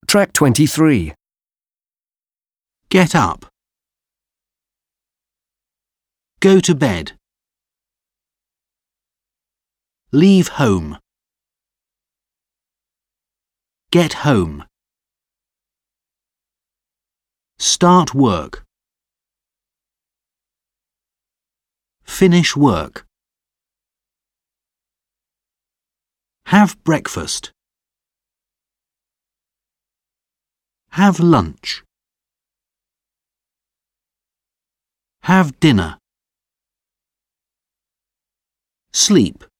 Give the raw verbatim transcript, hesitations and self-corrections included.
Track twenty-three. Get up. Go to bed. Leave home. Get home. Start work. Finish work. Have breakfast. Have lunch. Have dinner. Sleep.